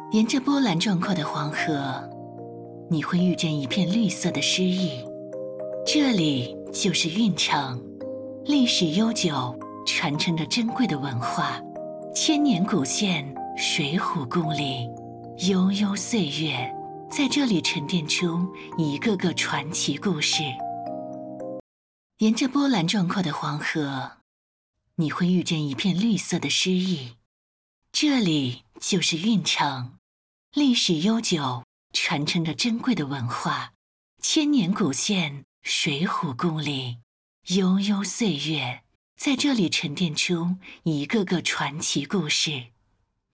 沿着波澜壮阔的黄河，你会遇见一片绿色的诗意。这里就是运城，历史悠久，传承着珍贵的文化。千年古县，水浒故里，悠悠岁月，在这里沉淀出一个个传奇故事。沿着波澜壮阔的黄河，你会遇见一片绿色的诗意。这里就是运城，历史悠久，传承着珍贵的文化。千年古县，水浒故里，悠悠岁月，在这里沉淀出一个个传奇故事。